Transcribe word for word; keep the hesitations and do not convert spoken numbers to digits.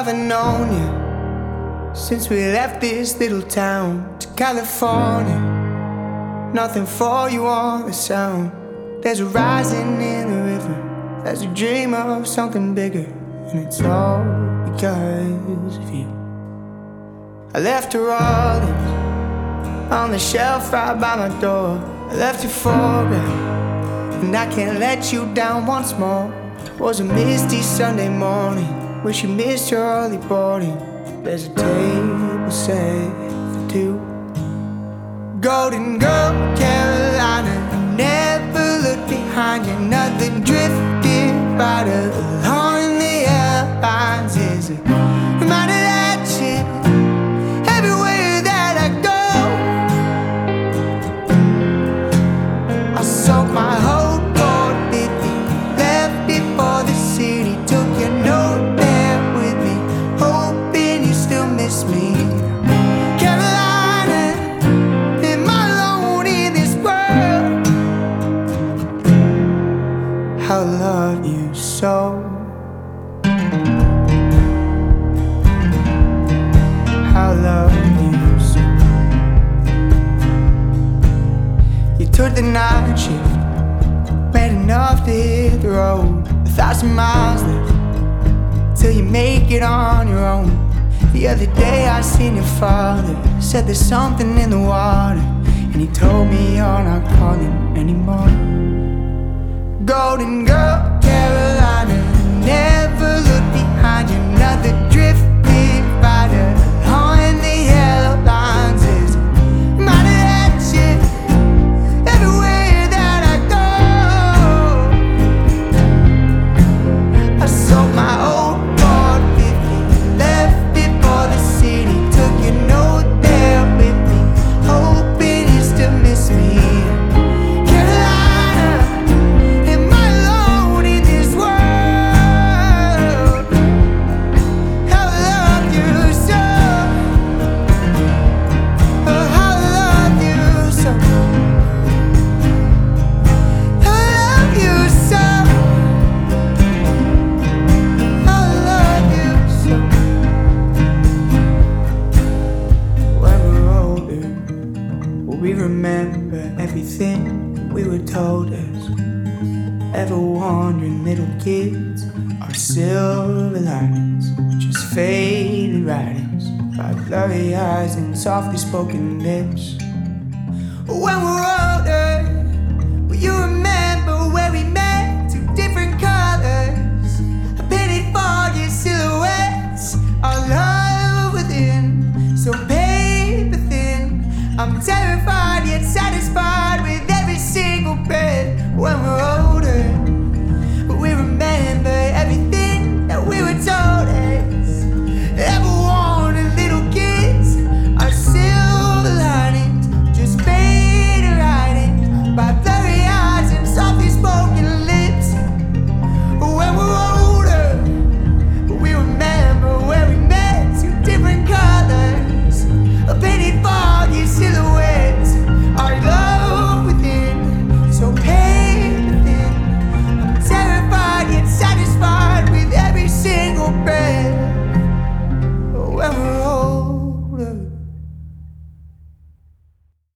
haven't known you since we left this little town to California. Nothing for you on the sound. There's a rising in the river. There's a dream of something bigger, and it's all because of you. I left New Orleans on the shelf right by my door. I left you for good, and I can't let you down once more. It was a misty Sunday morning. Wish you missed your early boarding. There's a table set for two. Golden Girl, Carolina, never look behind you. Nothing drifted right along the airlines. Is a reminder that you, everywhere that I go, I sold my whole gold fifty, left before the city. Took your note there with me, hoping you still miss me. Carolina, am I alone in this world? I love you so. I love you so. You took the night shift, made enough to hit the road. A thousand miles left till you make it on your own. The other day I seen your father, said there's something in the water, and he told me you're not calling anymore. Golden Girl, Carolina, never look behind you. Nothing drifted right along the yellow lines. Is reminded that you, everywhere that I go, I sold my old Ford fifty, left before the city. Took your note there with me, hoping you still miss me. Carolina, am I alone in this world? I love you so. Oh, I love you so. I love you so. I love you so. When we're older, will we remember everything we were told us? Ever wandering little kids, our silver linings, just faded writings by blurry eyes and softly spoken lips. When we're